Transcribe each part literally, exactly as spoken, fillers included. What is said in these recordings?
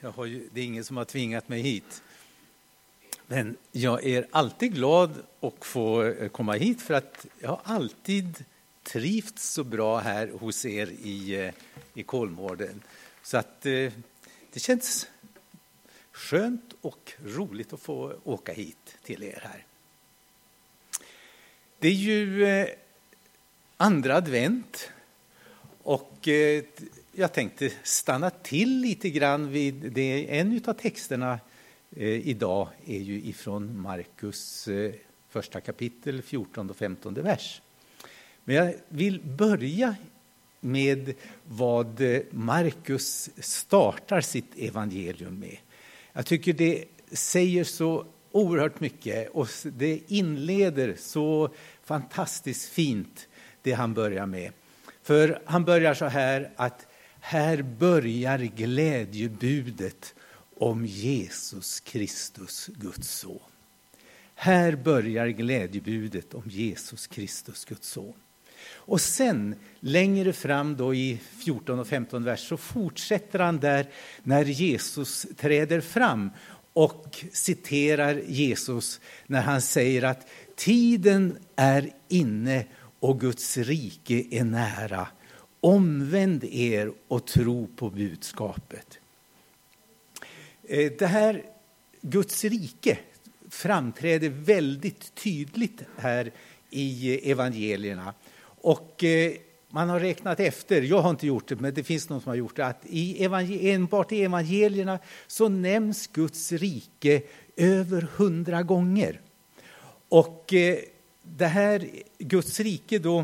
Jag har ju, det är ingen som har tvingat mig hit. Men jag är alltid glad att få komma hit för att jag har alltid trivts så bra här hos er i, i Kolmården. Så att det känns skönt och roligt att få åka hit till er här. Det är ju andra advent och jag tänkte stanna till lite grann vid det. En av texterna eh, idag är ju ifrån Markus eh, första kapitel, fjortonde och femtonde vers. Men jag vill börja med vad Markus startar sitt evangelium med. Jag tycker det säger så oerhört mycket och det inleder så fantastiskt fint det han börjar med. För han börjar så här att här börjar glädjebudet om Jesus Kristus, Guds son. Här börjar glädjebudet om Jesus Kristus, Guds son. Och sen längre fram då i fjorton och femton vers så fortsätter han där när Jesus träder fram och citerar Jesus när han säger att tiden är inne och Guds rike är nära. Omvänd er och tro på budskapet. Det här Guds rike framträder väldigt tydligt här i evangelierna. Och man har räknat efter, jag har inte gjort det men det finns någon som har gjort det, att i evangel- enbart i evangelierna så nämns Guds rike över hundra gånger. Och det här Guds rike då,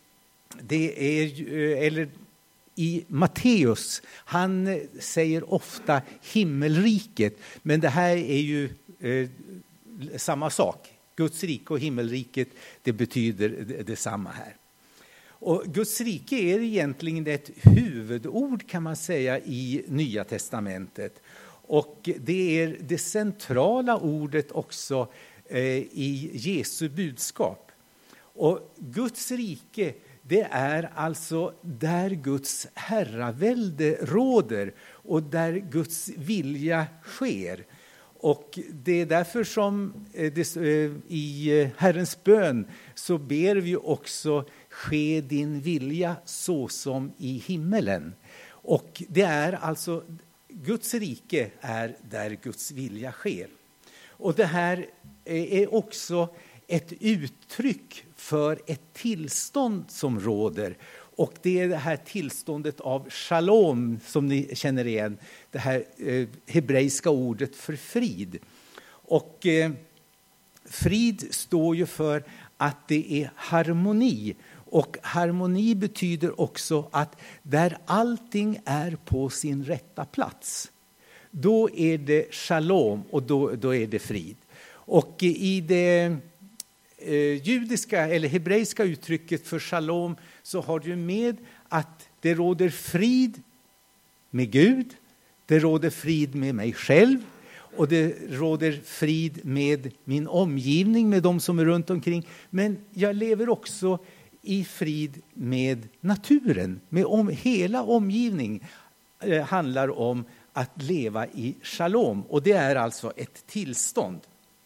det är, eller i Matteus, han säger ofta himmelriket, men det här är ju eh, samma sak. Guds rike och himmelriket, det betyder detsamma här. Och Guds rike är egentligen ett huvudord kan man säga i Nya testamentet. Och det är det centrala ordet också eh, i Jesu budskap. Och Guds rike, det är alltså där Guds herravälde råder och där Guds vilja sker. Och det är därför som det, i Herrens bön så ber vi också ske din vilja så som i himmelen. Och det är alltså Guds rike är där Guds vilja sker. Och det här är också ett uttryck för ett tillstånd som råder. Och det är det här tillståndet av shalom som ni känner igen. Det här eh, hebreiska ordet för frid. Och eh, frid står ju för att det är harmoni. Och harmoni betyder också att där allting är på sin rätta plats. Då är det shalom och då, då är det frid. Och i det eh, judiska eller hebreiska uttrycket för shalom så har du med att det råder frid med Gud, det råder frid med mig själv och det råder frid med min omgivning, med de som är runt omkring. Men jag lever också i frid med naturen, med om, hela omgivning eh, handlar om att leva i shalom och det är alltså ett tillstånd.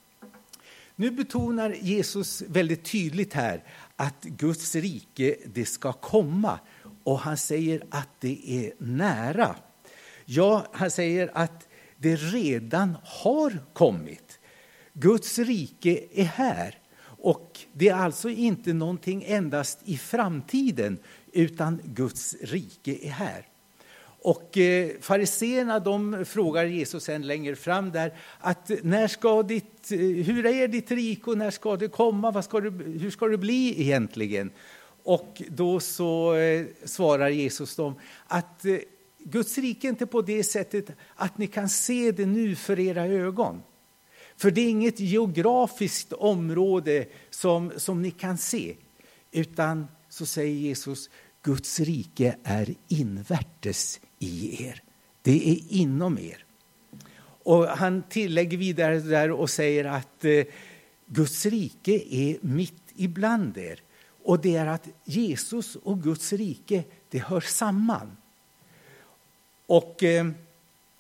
Nu betonar Jesus väldigt tydligt här att Guds rike det ska komma och han säger att det är nära. Ja, han säger att det redan har kommit. Guds rike är här och det är alltså inte någonting endast i framtiden utan Guds rike är här. Och eh, fariseerna de frågar Jesus en längre fram där att när ska ditt, hur är ditt rike och när ska det komma, vad ska det, hur ska det bli egentligen? Och då så eh, svarar Jesus dem att eh, Guds rike är inte på det sättet att ni kan se det nu för era ögon. För det är inget geografiskt område som, som ni kan se, utan så säger Jesus Guds rike är invärtes i er. Det är inom er. Och han tillägger vidare där och säger att eh, Guds rike är mitt ibland er. Och det är att Jesus och Guds rike, det hör samman. Och eh,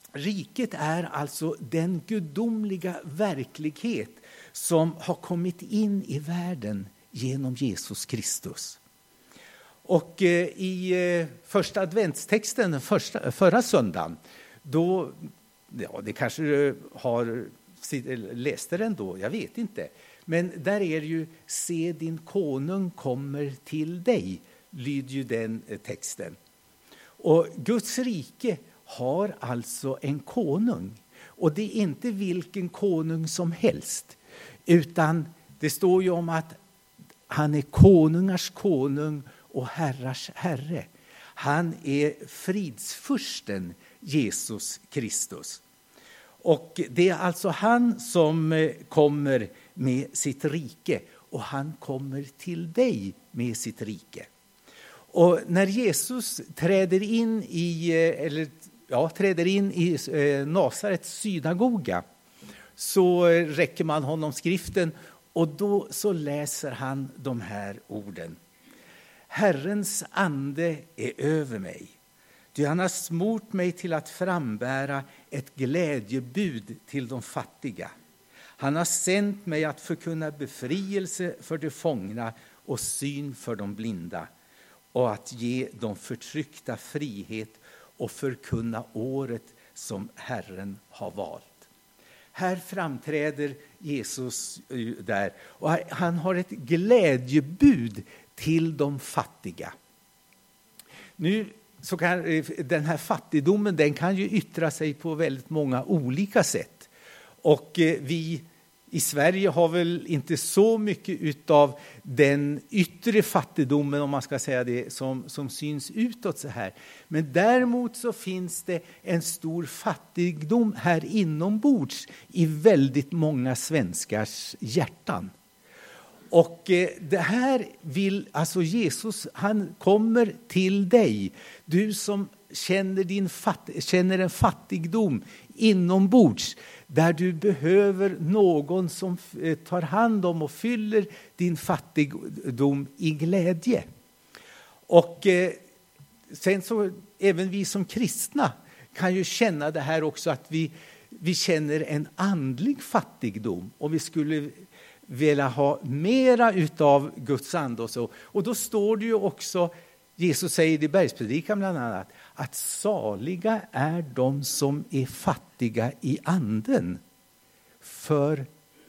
riket är alltså den gudomliga verklighet som har kommit in i världen genom Jesus Kristus. Och eh, i eh, första adventstexten första, förra söndagen, då, ja, det kanske du har läst den då, jag vet inte. Men där är det ju, se din konung kommer till dig, lyder ju den eh, texten. Och Guds rike har alltså en konung. Och det är inte vilken konung som helst. Utan det står ju om att han är konungars konung och herrars herre. Han är fridsfursten Jesus Kristus. Och det är alltså han som kommer med sitt rike. Och han kommer till dig med sitt rike. Och när Jesus träder in i, eller, ja, träder in i eh, Nasarets synagoga, så räcker man honom skriften och då så läser han de här orden. Herrens ande är över mig. Ty han har smort mig till att frambära ett glädjebud till de fattiga. Han har sänt mig att förkunna befrielse för de fångna och syn för de blinda. Och att ge de förtryckta frihet och förkunna året som Herren har valt. Här framträder Jesus där och han har ett glädjebud till de fattiga. Nu så kan den här fattigdomen, den kan ju yttra sig på väldigt många olika sätt. Och vi i Sverige har väl inte så mycket utav den yttre fattigdomen, om man ska säga det, som, som syns utåt så här. Men däremot så finns det en stor fattigdom här inombords i väldigt många svenskars hjärtan. Och eh, det här vill, alltså Jesus, han kommer till dig. Du som känner, din fatt, känner en fattigdom inombords. Där du behöver någon som tar hand om och fyller din fattigdom i glädje. Och eh, sen så även vi som kristna kan ju känna det här också, att vi, vi känner en andlig fattigdom. Och vi skulle vilja ha mera utav Guds ande och så. Och då står det ju också, Jesus säger i bergspredikan bland annat, att saliga är de som är fattiga i anden. För,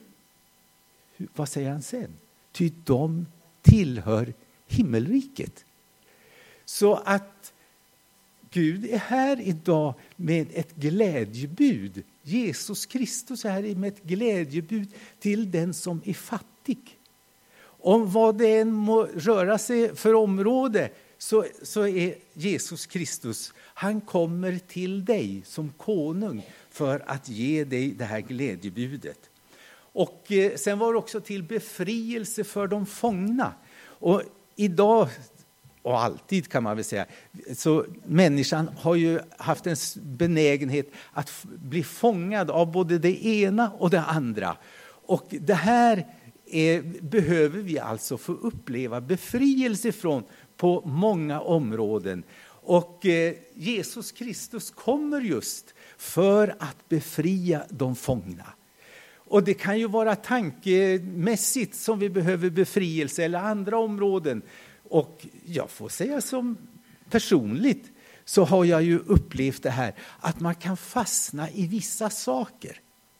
vad säger han sen? Ty de tillhör himmelriket. Så att Gud är här idag med ett glädjebud. Jesus Kristus är här med ett glädjebud till den som är fattig. Om vad det än må röra sig för område, så, så är Jesus Kristus, han kommer till dig som konung för att ge dig det här glädjebudet. Och eh, sen var det också till befrielse för de fångna. Och idag, och alltid kan man väl säga, så människan har ju haft en benägenhet att f- bli fångad av både det ena och det andra. Och det här är, behöver vi alltså få uppleva befrielse från på många områden. Och eh, Jesus Kristus kommer just för att befria de fångna. Och det kan ju vara tankemässigt som vi behöver befrielse eller andra områden. Och jag får säga som personligt så har jag ju upplevt det här att man kan fastna i vissa saker.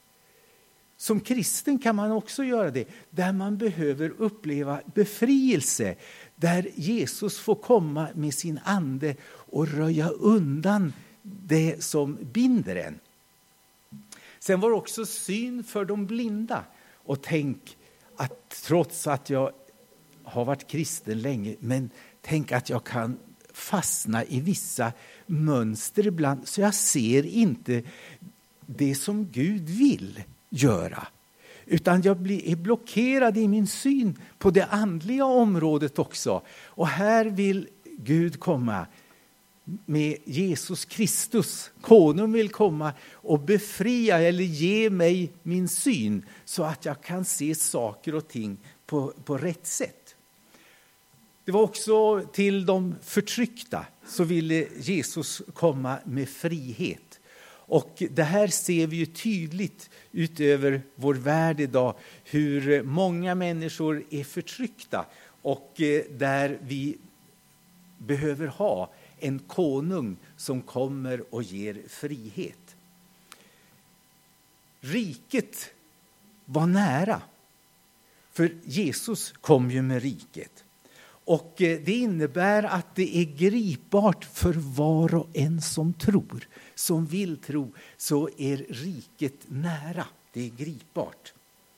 Som kristen kan man också göra det, där man behöver uppleva befrielse. Där Jesus får komma med sin ande och röja undan det som binder en. Sen var det också syn för de blinda. Och tänk att trots att jag har varit kristen länge, men tänk att jag kan fastna i vissa mönster ibland. Så jag ser inte det som Gud vill göra. Utan jag blir, är blockerad i min syn på det andliga området också. Och här vill Gud komma med Jesus Kristus. Konung vill komma och befria eller ge mig min syn så att jag kan se saker och ting på, på rätt sätt. Det var också till de förtryckta så ville Jesus komma med frihet. Och det här ser vi ju tydligt utöver vår värld idag, hur många människor är förtryckta och där vi behöver ha en konung som kommer och ger frihet. Riket var nära, för Jesus kom ju med riket. Och det innebär att det är gripbart för var och en som tror. Som vill tro, så är riket nära. Det är gripbart.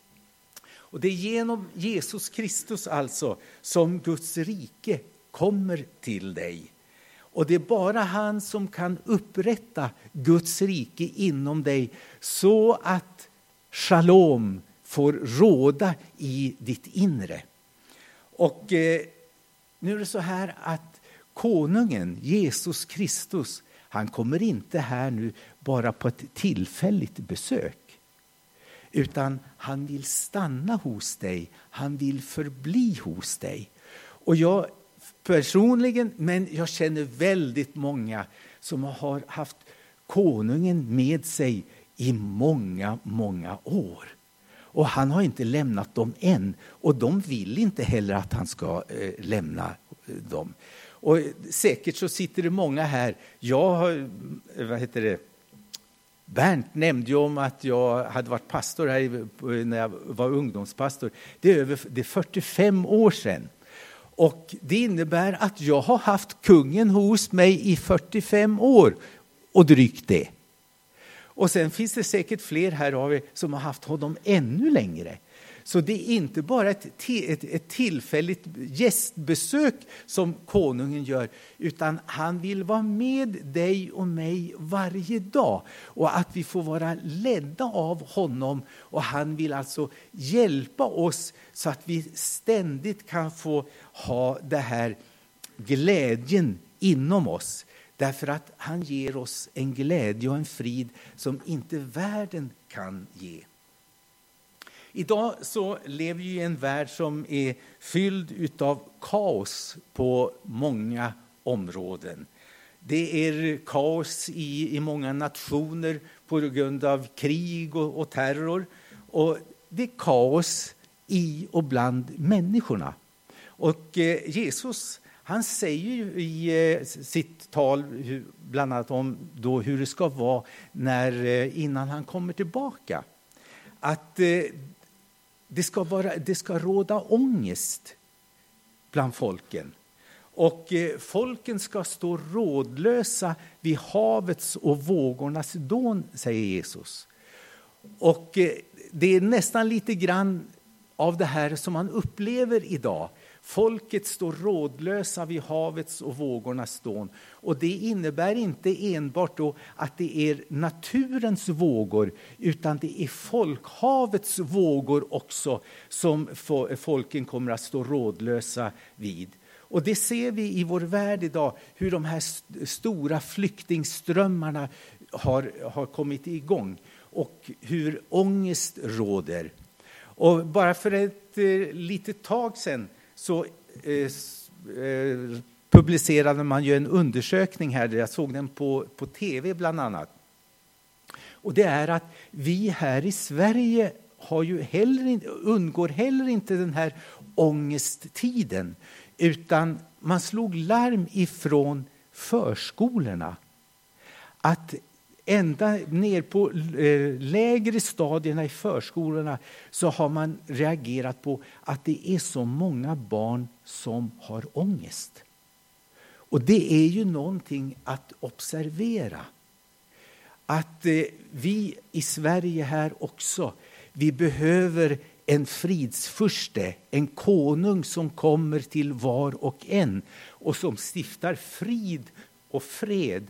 Och det är genom Jesus Kristus alltså som Guds rike kommer till dig. Och det är bara han som kan upprätta Guds rike inom dig så att shalom får råda i ditt inre. Och eh, nu är det så här att konungen, Jesus Kristus, han kommer inte här nu bara på ett tillfälligt besök. Utan han vill stanna hos dig, han vill förbli hos dig. Och jag personligen, men jag känner väldigt många som har haft konungen med sig i många, många år. Och han har inte lämnat dem än. Och de vill inte heller att han ska eh, lämna dem. Och säkert så sitter det många här. Jag har, vad heter det? Bernt nämnde ju om att jag hade varit pastor här när jag var ungdomspastor. Det är över det är fyrtiofem år sedan. Och det innebär att jag har haft kungen hos mig i fyrtiofem år och drygt det. Och sen finns det säkert fler här av er som har haft honom ännu längre. Så det är inte bara ett, ett, ett tillfälligt gästbesök som konungen gör, utan han vill vara med dig och mig varje dag. Och att vi får vara ledda av honom, och han vill alltså hjälpa oss så att vi ständigt kan få ha det här glädjen inom oss. Därför att han ger oss en glädje och en frid som inte världen kan ge. Idag så lever vi i en värld som är fylld av kaos på många områden. Det är kaos i, i många nationer på grund av krig och, och terror. Och det är kaos i och bland människorna. Och eh, Jesus, han säger ju i eh, sitt tal hur, bland annat om då hur det ska vara när, eh, innan han kommer tillbaka. Att eh, det, ska vara, det ska råda ångest bland folken. Och eh, folken ska stå rådlösa vid havets och vågornas dån, säger Jesus. Och eh, det är nästan lite grann av det här som man upplever idag. Folket står rådlösa vid havets och vågornas dån. Och det innebär inte enbart då att det är naturens vågor, utan det är folkhavets vågor också som folken kommer att stå rådlösa vid. Och det ser vi i vår värld idag, hur de här st- stora flyktingströmmarna har, har kommit igång och hur ångest råder. Och bara för ett eh, litet tag sedan så eh, eh, publicerade man ju en undersökning här, där jag såg den på, på tv bland annat. Och det är att vi här i Sverige har ju heller inte, undgår heller inte den här ångesttiden, utan man slog larm ifrån förskolorna att ända ner på lägre stadierna i förskolorna så har man reagerat på att det är så många barn som har ångest. Och det är ju någonting att observera. Att vi i Sverige här också, vi behöver en fridsfurste, en konung som kommer till var och en och som stiftar frid och fred.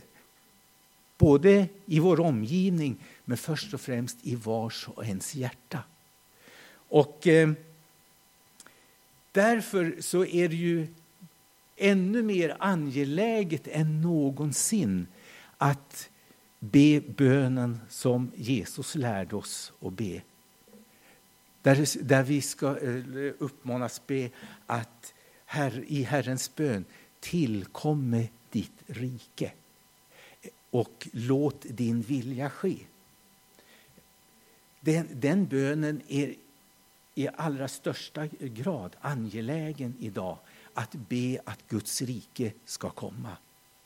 Både i vår omgivning, men först och främst i vars och ens hjärta. Och eh, därför så är det ju ännu mer angeläget än någonsin att be bönen som Jesus lärde oss att be. Där, där vi ska eh, uppmanas be att her, i Herrens bön tillkomme ditt rike. och låt din vilja ske. Den, den bönen är i allra största grad angelägen idag, att be att Guds rike ska komma.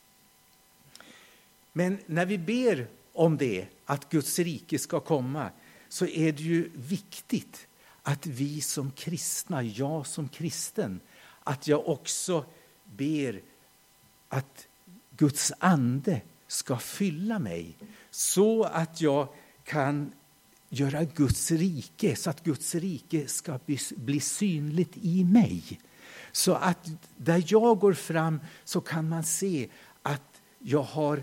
Men när vi ber om det, att Guds rike ska komma, så är det ju viktigt att vi som kristna, jag som kristen, att jag också ber att Guds ande ska fylla mig, så att jag kan göra Guds rike, så att Guds rike ska bli, bli synligt i mig. Så att där jag går fram så kan man se att jag har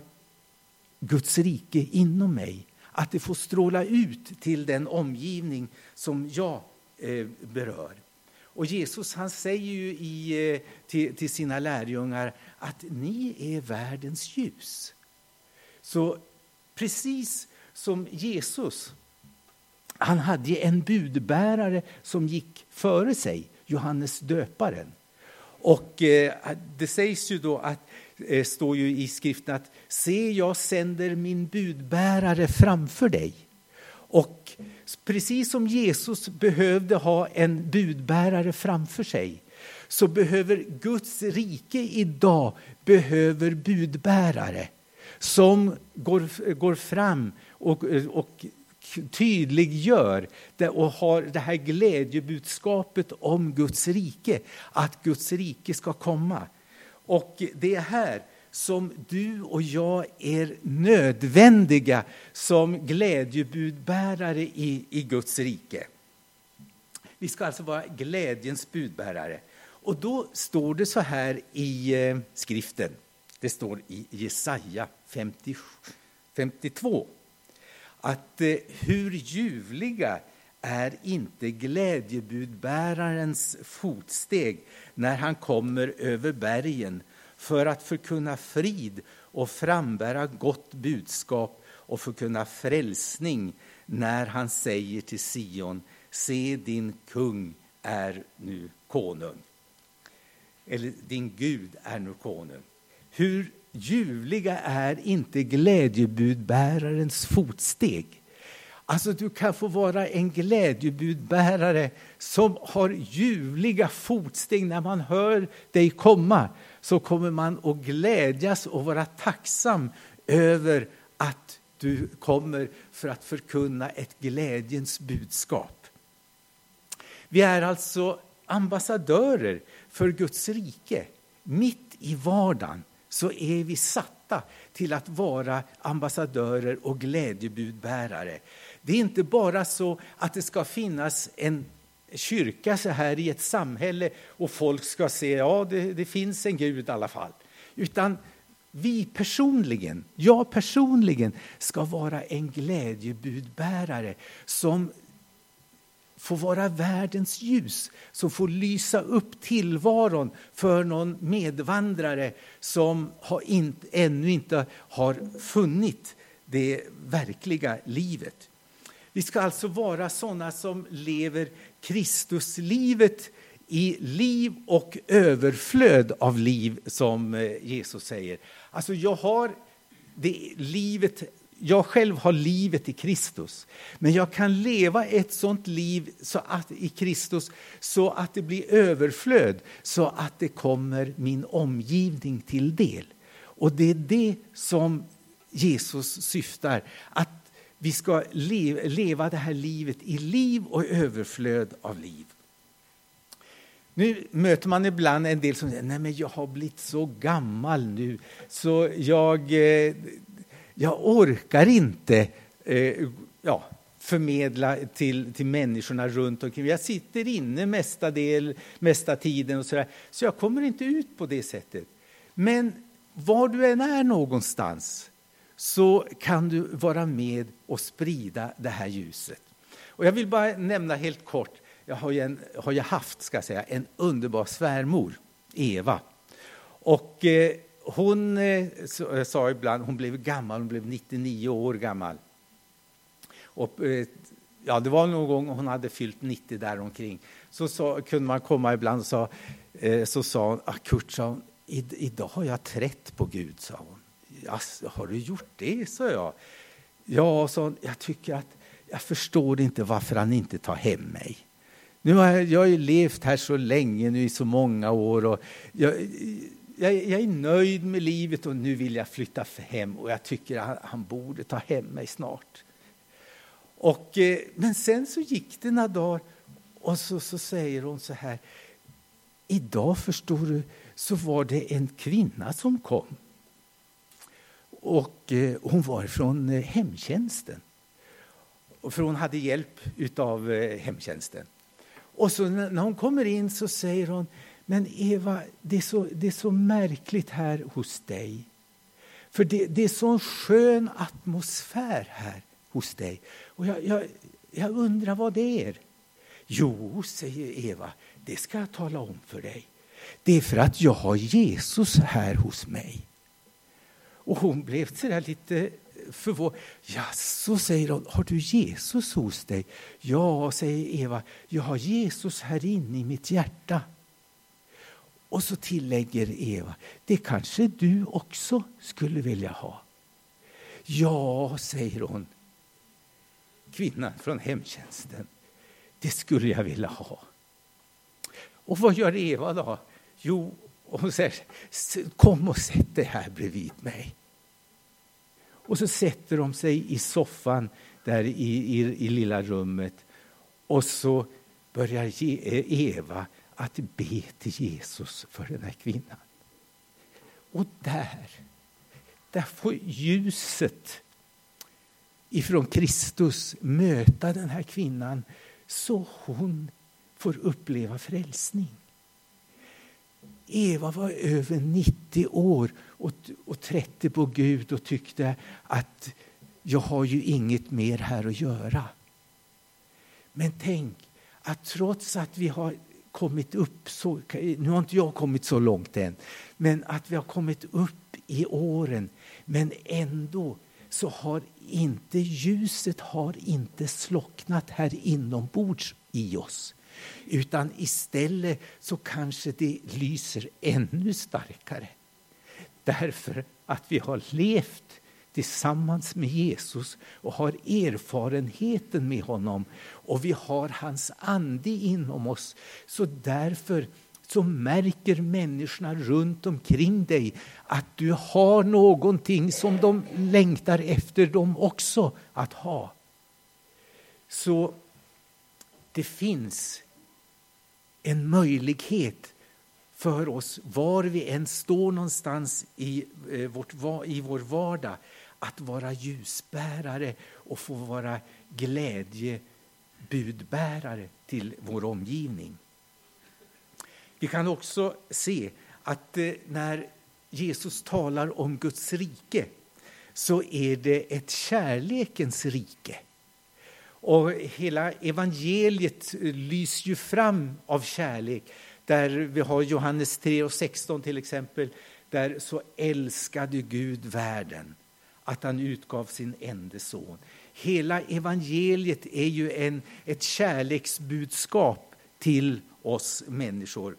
Guds rike inom mig. Att det får stråla ut till den omgivning som jag eh, berör. Och Jesus, han säger ju i, eh, till, till sina lärjungar att ni är världens ljus. Så precis som Jesus, han hade en budbärare som gick före sig, Johannes döparen. Och eh, det sägs ju då att, eh, står ju i skriften att se, jag sänder min budbärare framför dig. Och precis som Jesus behövde ha en budbärare framför sig, så behöver Guds rike idag behöver budbärare som går, går fram och, och tydliggör det och har det här glädjebudskapet om Guds rike, att Guds rike ska komma. Och det är här som du och jag är nödvändiga som glädjebudbärare i, i Guds rike. Vi ska alltså vara glädjens budbärare. Och då står det så här i eh, skriften. Det står i Jesaja femtio, femtiotvå. Att eh, hur ljuvliga är inte glädjebudbärarens fotsteg när han kommer över bergen för att förkunna frid och frambära gott budskap och förkunna frälsning när han säger till Sion, se din kung är nu konung. Eller din Gud är nu konung. Hur ljuvliga är inte glädjebudbärarens fotsteg? Alltså du kan få vara en glädjebudbärare som har ljuvliga fotsteg. När man hör dig komma så kommer man att glädjas och vara tacksam över att du kommer för att förkunna ett glädjens budskap. Vi är alltså ambassadörer för Guds rike. Mitt i vardagen så är vi satta till att vara ambassadörer och glädjebudbärare. Det är inte bara så att det ska finnas en kyrka så här i ett samhälle och folk ska se, ja det, det finns en Gud i alla fall. Utan vi personligen, jag personligen ska vara en glädjebudbärare som får vara världens ljus, som får lysa upp tillvaron för någon medvandrare som har in, ännu inte har funnit det verkliga livet. Vi ska alltså vara sådana som lever Kristuslivet i liv och överflöd av liv, som Jesus säger. Alltså jag har det livet, jag själv har livet i Kristus, men jag kan leva ett sådant liv så att, i Kristus så att det blir överflöd, så att det kommer min omgivning till del. Och det är det som Jesus syftar, att vi ska leva, leva det här livet i liv och överflöd av liv. Nu möter man ibland en del som säger, nej men jag har blivit så gammal nu så jag, eh, jag orkar inte eh, ja, förmedla till, till människorna runt omkring. Jag sitter inne mesta, del, mesta tiden och sådär, så jag kommer inte ut på det sättet. Men var du än är någonstans så kan du vara med och sprida det här ljuset. Och jag vill bara nämna helt kort, jag har ju, en, har ju haft ska jag säga, en underbar svärmor, Eva. Och eh, hon eh, sa ibland, hon blev gammal, hon blev nittionio år gammal. Och eh, ja, det var någon gång hon hade fyllt nittio där omkring. Så, så kunde man komma ibland och sa, eh, så sa hon, ah, Kurt, sa hon, idag har jag trätt på Gud, sa hon. Alltså, har du gjort det, sa jag. Ja, så jag tycker att jag förstår inte varför han inte tar hem mig. Nu har jag, jag har ju levt här så länge, nu i så många år. Och jag, jag, jag är nöjd med livet och nu vill jag flytta hem. Och jag tycker att han, han borde ta hem mig snart. Och, men sen så gick det några dagar och så, så säger hon så här. Idag, förstår du, så var det en kvinna som kom. Och eh, hon var från eh, hemtjänsten. För hon hade hjälp av eh, hemtjänsten. Och så när, när hon kommer in så säger hon, men Eva, det är så, det är så märkligt här hos dig. För det, det är så skön atmosfär här hos dig. Och jag, jag, jag undrar vad det är. Jo, säger Eva, det ska jag tala om för dig. Det är för att jag har Jesus här hos mig. Och hon blev så där lite förvånad. Ja, så säger hon, har du Jesus hos dig? Ja, säger Eva, jag har Jesus här inne i mitt hjärta. Och så tillägger Eva, det kanske du också skulle vilja ha. Ja, säger hon, kvinnan från hemtjänsten, det skulle jag vilja ha. Och vad gör Eva då? Jo, hon säger, kom och sätt dig här bredvid mig. Och så sätter de sig i soffan där i, i, i lilla rummet. Och så börjar Eva att be till Jesus för den här kvinnan. Och där, där får ljuset ifrån Kristus möta den här kvinnan så hon får uppleva frälsning. Eva var över nittio år och, och trettio på Gud och tyckte att jag har ju inget mer här att göra. Men tänk att trots att vi har kommit upp så, nu har inte jag kommit så långt än, men att vi har kommit upp i åren, men ändå så har inte ljuset har inte slocknat här inombords i oss. Utan istället så kanske det lyser ännu starkare. Därför att vi har levt tillsammans med Jesus och har erfarenheten med honom. Och vi har hans ande inom oss. Så därför så märker människorna runt omkring dig att du har någonting som de längtar efter dem också att ha. Så det finns en möjlighet för oss var vi än står någonstans i, eh, vårt, i vår vardag att vara ljusbärare och få vara glädjebudbärare till vår omgivning. Vi kan också se att eh, när Jesus talar om Guds rike så är det ett kärlekens rike. Och hela evangeliet lyser ju fram av kärlek. Där vi har Johannes tre och sexton till exempel. Där så älskade Gud världen att han utgav sin enda son. Hela evangeliet är ju en, ett kärleksbudskap till oss människor.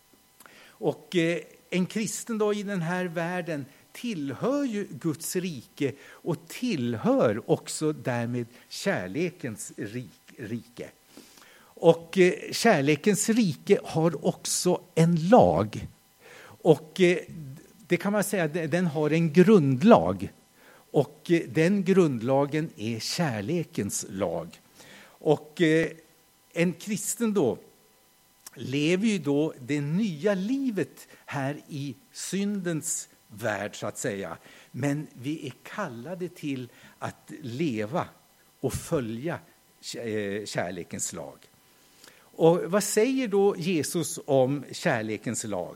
Och eh, en kristen då i den här världen tillhör ju Guds rike och tillhör också därmed kärlekens rike. Och eh, kärlekens rike har också en lag. Och eh, det kan man säga, den har en grundlag. Och eh, den grundlagen är kärlekens lag. Och eh, en kristen då lever ju då det nya livet här i syndens värld så att säga. Men vi är kallade till att leva och följa kärlekens lag. Och vad säger då Jesus om kärlekens lag?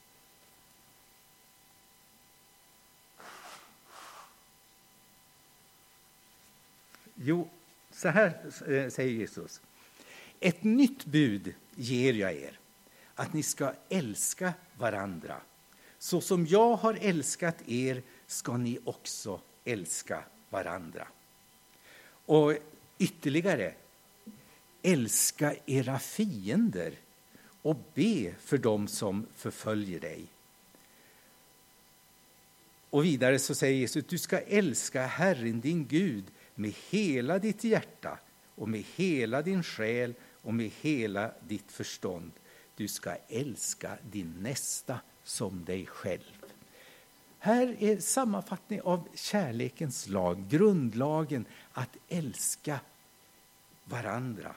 Jo, så här säger Jesus. Ett nytt bud ger jag er, att ni ska älska varandra. Så som jag har älskat er ska ni också älska varandra. Och ytterligare, älska era fiender och be för dem som förföljer dig. Och vidare så säger Jesus, du ska älska Herren din Gud med hela ditt hjärta och med hela din själ och med hela ditt förstånd. Du ska älska din nästa som dig själv. Här är sammanfattning av kärlekens lag, grundlagen att älska varandra.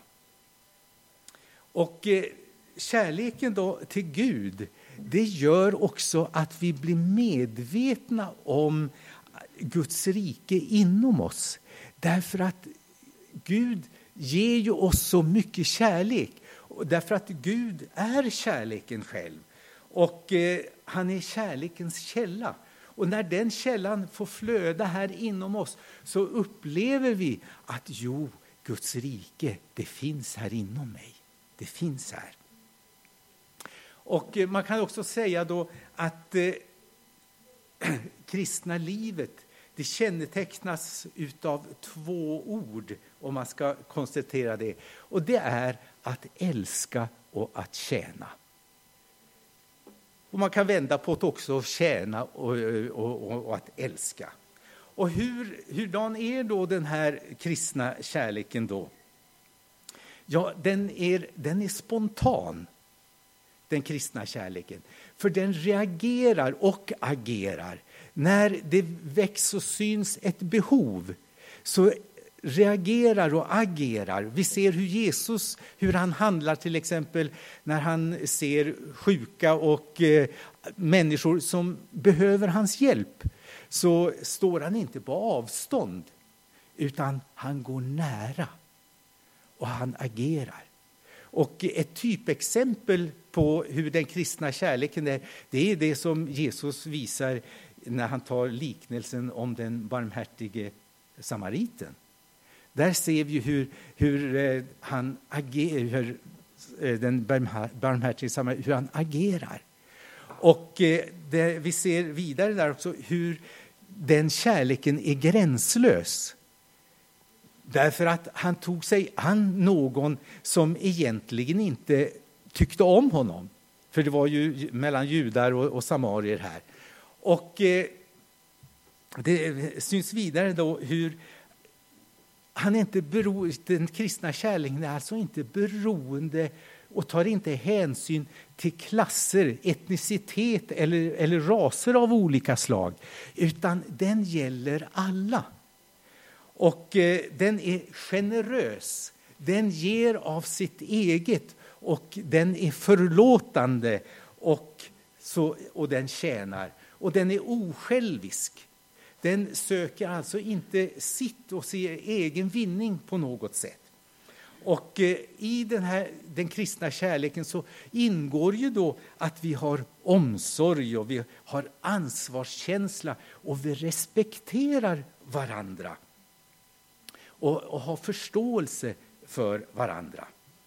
Och eh, kärleken då till Gud, det gör också att vi blir medvetna om Guds rike inom oss. Därför att Gud ger ju oss så mycket kärlek. Därför att Gud är kärleken själv. Och eh, han är kärlekens källa. Och när den källan får flöda här inom oss så upplever vi att jo, Guds rike, det finns här inom mig. Det finns här. Och eh, man kan också säga då att eh, kristna livet, det kännetecknas utav två ord, om man ska konstatera det. Och det är att älska och att tjäna. Och man kan vända på det också, tjäna och, och, och, och att älska. Och hur, hurdan är då den här kristna kärleken då? Ja, den är, den är spontan, den kristna kärleken. För den reagerar och agerar. När det väcks och syns ett behov så reagerar och agerar. Vi ser hur Jesus, hur han handlar till exempel när han ser sjuka och eh, människor som behöver hans hjälp. Så står han inte på avstånd utan han går nära och han agerar. Och ett typexempel på hur den kristna kärleken är, det är det som Jesus visar när han tar liknelsen om den barmhärtige samariten. Där ser vi hur, hur han agerar, hur den barmhärtige samariten, hur han agerar. Och det, vi ser vidare där också hur den kärleken är gränslös. Därför att han tog sig an någon som egentligen inte tyckte om honom. För det var ju mellan judar och, och samarier här. Och eh, det syns vidare då hur han inte bero, den kristna kärleken är alltså inte beroende och tar inte hänsyn till klasser, etnicitet eller, eller raser av olika slag. Utan den gäller alla. Och eh, den är generös, den ger av sitt eget och den är förlåtande och, så, och den tjänar. Och den är osjälvisk. Den söker alltså inte sitt och sin egen vinning på något sätt. Och eh, i den här den kristna kärleken så ingår ju då att vi har omsorg och vi har ansvarskänsla och vi respekterar varandra. Och, och ha förståelse för varandra.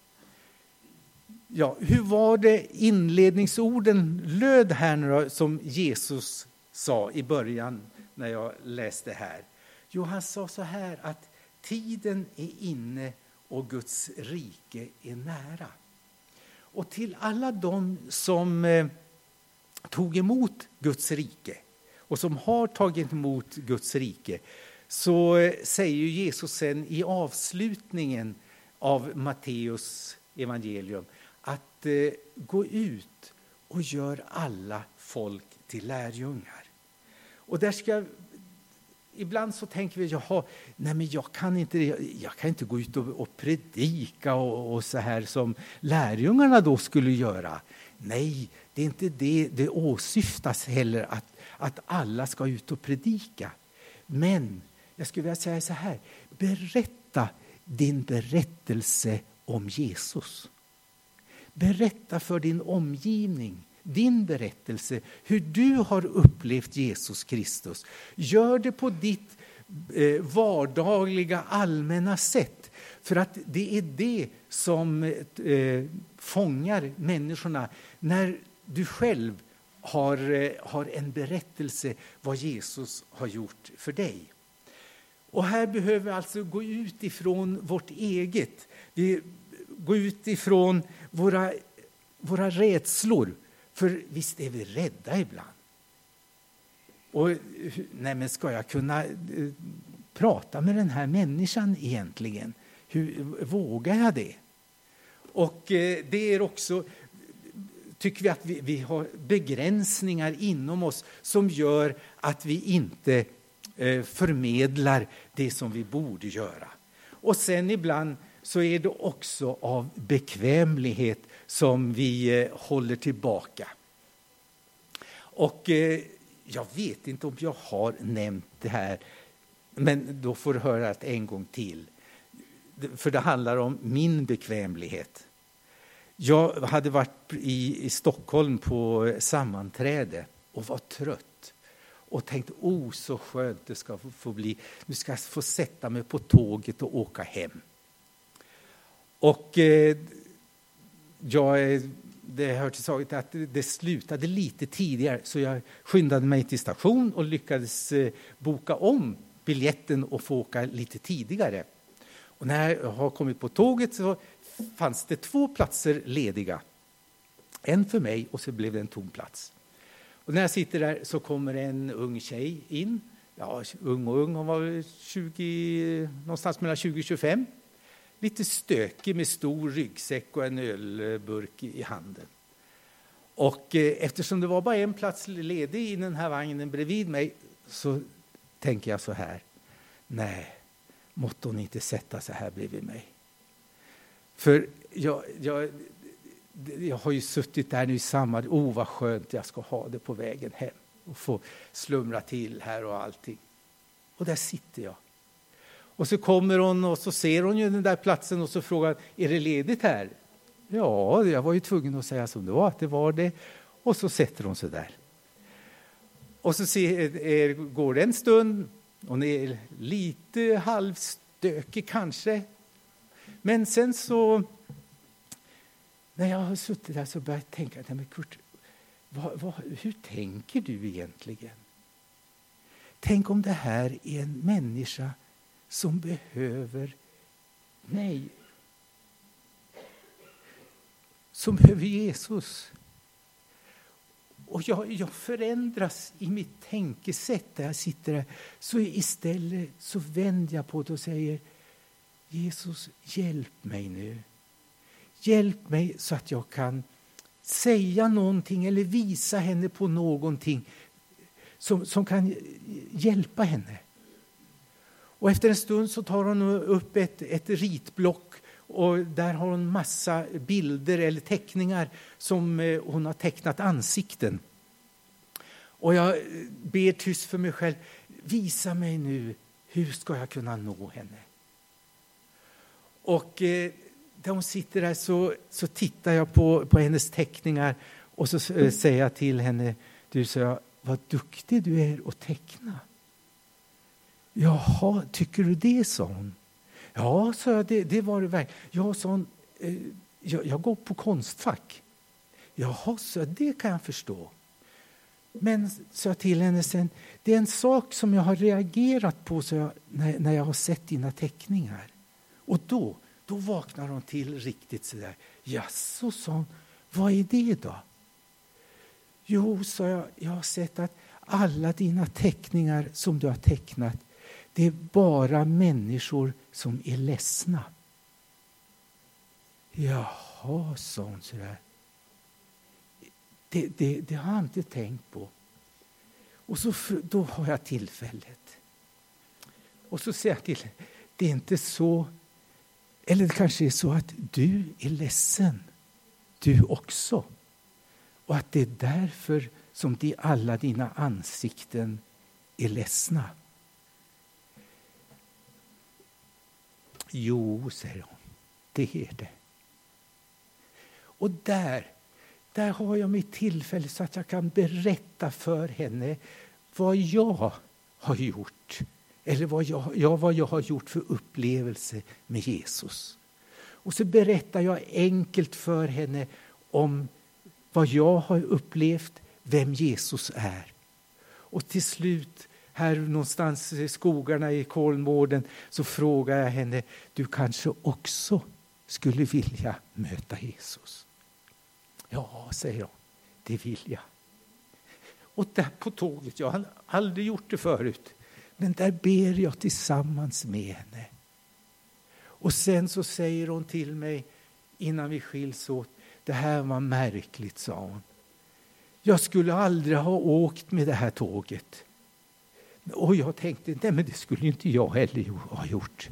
Ja, hur var det inledningsorden löd här nu då, som Jesus sa i början när jag läste här? Jo, han sa så här att tiden är inne och Guds rike är nära. Och till alla de som eh, tog emot Guds rike och som har tagit emot Guds rike, så säger Jesus sen i avslutningen av Matteus evangelium att eh, gå ut och gör alla folk till lärjungar. Och där ska, ibland så tänker vi, jaha, nej men jag kan inte, jag, jag kan inte gå ut och, och predika och, och så här som lärjungarna då skulle göra. Nej, det är inte det det åsyftas heller att, att alla ska ut och predika. Men jag skulle vilja säga så här, berätta din berättelse om Jesus. Berätta för din omgivning, din berättelse, hur du har upplevt Jesus Kristus. Gör det på ditt eh, vardagliga allmänna sätt. För att det är det som eh, fångar människorna när du själv har, eh, har en berättelse vad Jesus har gjort för dig. Och här behöver vi alltså gå ut ifrån vårt eget. Vi går ut ifrån våra, våra rädslor. För visst är vi rädda ibland. Och nej, men ska jag kunna eh, prata med den här människan egentligen? Hur vågar jag det? Och eh, det är också, tycker vi att vi, vi har begränsningar inom oss som gör att vi inte eh, förmedlar det som vi borde göra. Och sen ibland så är det också av bekvämlighet som vi eh, håller tillbaka. Och eh, jag vet inte om jag har nämnt det här, men då får du höra det en gång till. För det handlar om min bekvämlighet. Jag hade varit i, i Stockholm på sammanträde och var trött. Och tänkte, oh så skönt det ska få, få bli. Nu ska jag få sätta mig på tåget och åka hem. Och eh, jag, det hör till saken att det slutade lite tidigare. Så jag skyndade mig till station och lyckades eh, boka om biljetten och få åka lite tidigare. Och när jag har kommit på tåget så fanns det två platser lediga. En för mig och så blev det en tom plats. Och när jag sitter där så kommer en ung tjej in. Ja, ung och ung, hon var tjugo, någonstans mellan tjugo och tjugofem. Lite stökig med stor ryggsäck och en ölburk i handen. Och eh, eftersom det var bara en plats ledig i den här vagnen bredvid mig så tänker jag så här. Nej, måtte hon inte sätta sig här bredvid mig. För jag, jag, jag har ju suttit där nu i samma... Oh, vad skönt jag ska ha det på vägen hem. Och få slumra till här och allting. Och där sitter jag. Och så kommer hon och så ser hon ju den där platsen och så frågar, är det ledigt här? Ja, jag var ju tvungen att säga som det var, att det var det. Och så sätter hon sig där. Och så ser, är, går det en stund. Hon är lite halvstökig kanske. Men sen så, när jag har suttit där så börjar jag tänka, nej men Kurt, vad, vad, hur tänker du egentligen? Tänk om det här är en människa som behöver mig. Som behöver Jesus. Och jag, jag förändras i mitt tänkesätt där jag sitter där. Så istället så vänder jag på det och säger, Jesus, hjälp mig nu. Hjälp mig så att jag kan säga någonting eller visa henne på någonting som, som kan hjälpa henne. Och efter en stund så tar hon upp ett, ett ritblock och där har hon massa bilder eller teckningar som hon har tecknat ansikten. Och jag ber tyst för mig själv, visa mig nu, hur ska jag kunna nå henne? Och eh, där hon sitter där så, så tittar jag på, på hennes teckningar och så eh, säger jag till henne, du sa, vad duktig du är att teckna. Jaha, tycker du det, sa hon. Ja, sa jag, det, det var det verkligen. Ja, sa hon, eh, jag, jag går på konstfack. Jaha, så jag, det kan jag förstå. Men sa jag till henne sen, det är en sak som jag har reagerat på så jag, när, när jag har sett dina teckningar. Och då, då vaknar hon till riktigt så där. Jaså, sa hon, vad är det då? Jo, sa jag, jag har sett att alla dina teckningar som du har tecknat, det är bara människor som är ledsna. Jaha, sa hon så där. Det, det, det har jag inte tänkt på. Och så då har jag tillfället. Och så säger jag till, det är inte så, eller det kanske är så att du är ledsen. Du också. Och att det är därför som det alla dina ansikten är ledsna. Jo, säger hon, det är det. Och där, där har jag mitt tillfälle så att jag kan berätta för henne vad jag har gjort. Eller vad jag, ja, vad jag har gjort för upplevelse med Jesus. Och så berättar jag enkelt för henne om vad jag har upplevt, vem Jesus är. Och till slut, här någonstans i skogarna i Kolmården, så frågar jag henne, du kanske också skulle vilja möta Jesus? Ja, säger hon, det vill jag. Och där på tåget, jag har aldrig gjort det förut, men där ber jag tillsammans med henne. Och sen så säger hon till mig innan vi skiljs åt, det här var märkligt, sa hon. Jag skulle aldrig ha åkt med det här tåget. Och jag tänkte, nej men det skulle inte jag heller ha gjort.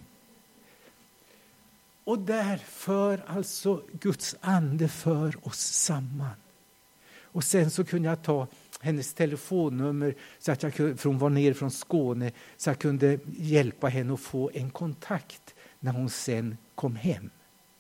Och där för alltså Guds ande för oss samman. Och sen så kunde jag ta hennes telefonnummer, så att jag kunde, för hon var ner från Skåne, så jag kunde hjälpa henne att få en kontakt när hon sen kom hem.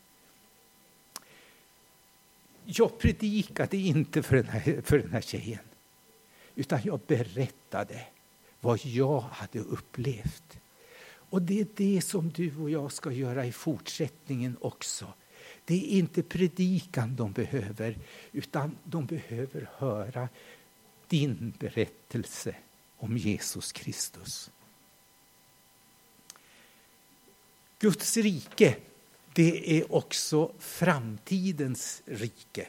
Jag predikade inte för den här, för den här tjejen, utan jag berättade vad jag hade upplevt. Och det är det som du och jag ska göra i fortsättningen också. Det är inte predikan de behöver, utan de behöver höra din berättelse om Jesus Kristus. Guds rike, det är också framtidens rike.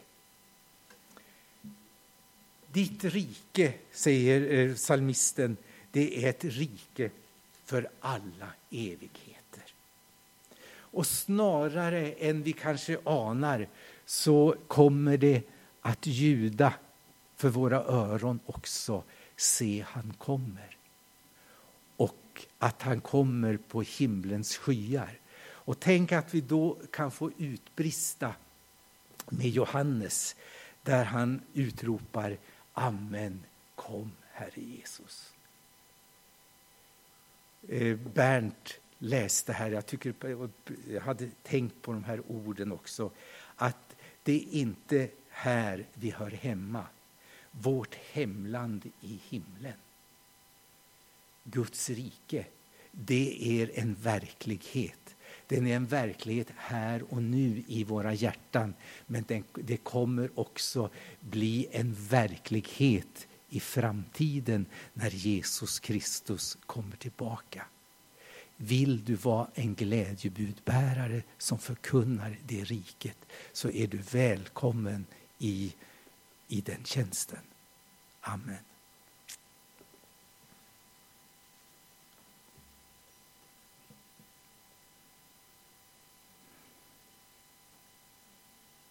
Ditt rike, säger psalmisten, det är ett rike för alla evigheter. Och snarare än vi kanske anar så kommer det att ljuda för våra öron också. Se, han kommer. Och att han kommer på himlens skyar. Och tänk att vi då kan få utbrista med Johannes, där han utropar: Amen, kom Herre Jesus. Bernt läste här, jag, tycker, jag hade tänkt på de här orden också, att det är inte här vi hör hemma. Vårt hemland i himlen. Guds rike, det är en verklighet. Den är en verklighet här och nu i våra hjärtan, men den, det kommer också bli en verklighet i framtiden när Jesus Kristus kommer tillbaka. Vill du vara en glädjebudbärare som förkunnar det riket, så är du välkommen i, i den tjänsten. Amen.